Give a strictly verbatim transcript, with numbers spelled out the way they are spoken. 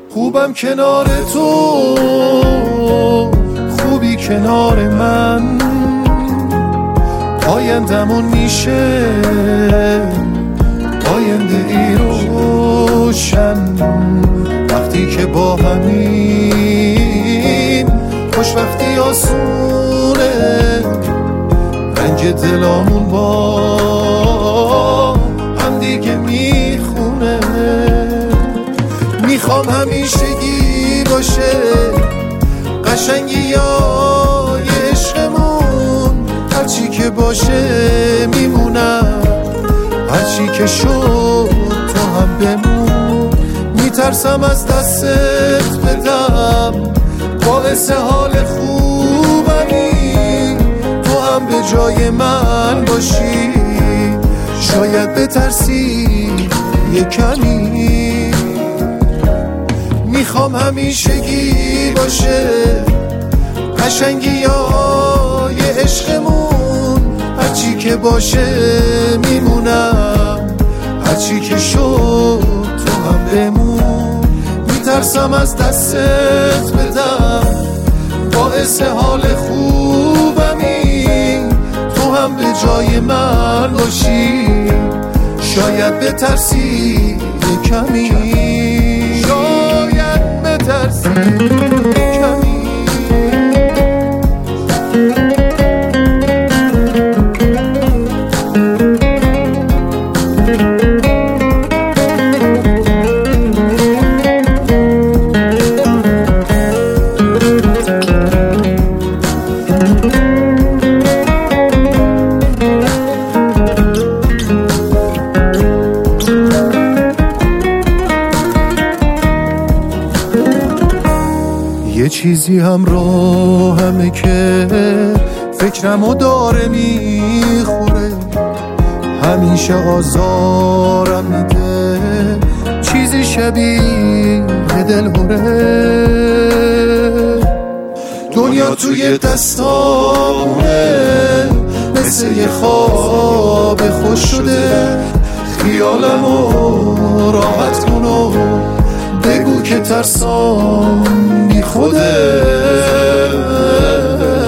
خوبم کنار تو، خوبی کنار من، آیندمون میشه آینده ای روشن. وقتی که با همین خوشبختی آسونه، رنج دلامون با هم دیگه میخونه. میخوام همیشگی باشه قشنگی یا عشقمون، هرچی که باشه میمونم، هرچی که شد تو هم بمون. میترسم از دستت بدم، باعث حال خوبمی، تو هم به جای من باشی، شاید بترسی یه کمی. میخوام همیشگی باشه قشنگی یا یه عشقمون، هرچی که باشه میمونم، هرچی که شد تو هم بمون. میترسم از دستت بدم، باعث حال خوبمی، تو هم به جای من باشی، شاید بترسی یه کمی، شاید بترسی یه کمی. یه چیزی همراهمه که فکرمو داره میخوره، همیشه آزارم میده، چیزی شبیه دلهوره. دنیا توی دستامونه، مثل یه خواب خوش شده، خیالمو راحت کنو، بگو که ترسام بی خوده.